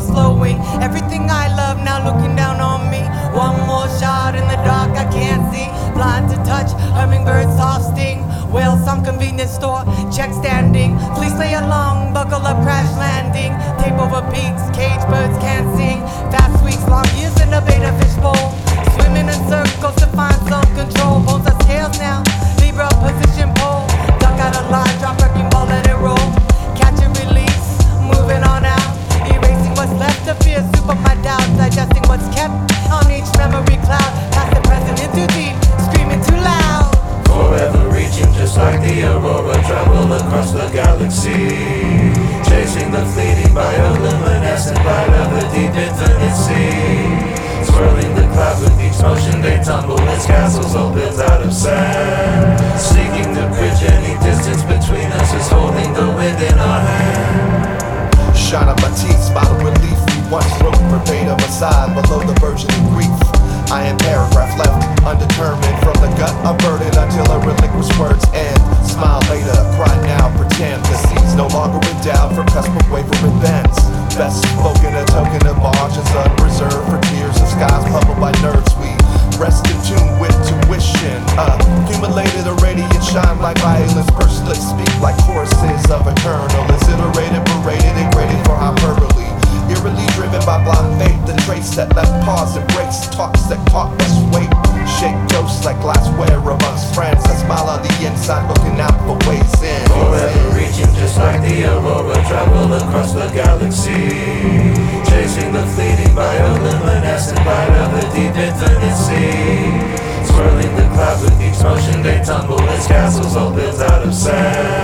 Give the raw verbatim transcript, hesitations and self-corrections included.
candles flowing. Everything I love now looking down on me. One more shot in the dark I can't see. Blind to touch, hummingbirds soft sting. Whales, some convenience store, check standing. Please play along, buckle up, crash landing. Tape over peaks, cage birds can't sing. Fast weeks, long years in a beta fishbowl. Swimming in circles to find some control. Bones are scales now, Libra position pole. Duck out a line, drop wrecking ball, let it roll. Catch and release, moving on out. Erasing what's left to fear, soup of my doubts. Digesting what's kept on each memory cloud. Past the present into deep, screaming too loud. Forever reaching just like the aurora, travel across the galaxy, chasing the fleeting bioluminescent light of the deep infinite sea. Swirling the clouds with each motion they tumble as castles all built out of sand. Seeking to bridge any distance between us is holding the wind in our hand. Shine up my teeth, smile of relief. We once wrote verbatim aside below the version of grief. I am paragraph left undetermined. From the gut unburdened until I relinquish words end. Smile later, cry now, pretend the seeds no longer endowed from cusp of wavering bends. Best spoken, a token of margins unreserved for tears of skies puzzled by nerves. We rest in tune with tuition, uh, accumulated a radiant shine like violence per slit. Speak like choruses of eternal, is iterated, berated, and graded for hyperbole. Eerily driven by blind faith, the trace that left pause and breaks. Talks that taught us weight, shake ghosts like glassware amongst friends. I smile on the inside, looking out for ways in. Forever reaching just like the aurora, travel across the galaxy, chasing the fleeting bioluminescent light of the deep infinite sea. Swirling the clouds with each motion they tumble as castles all built out of sand.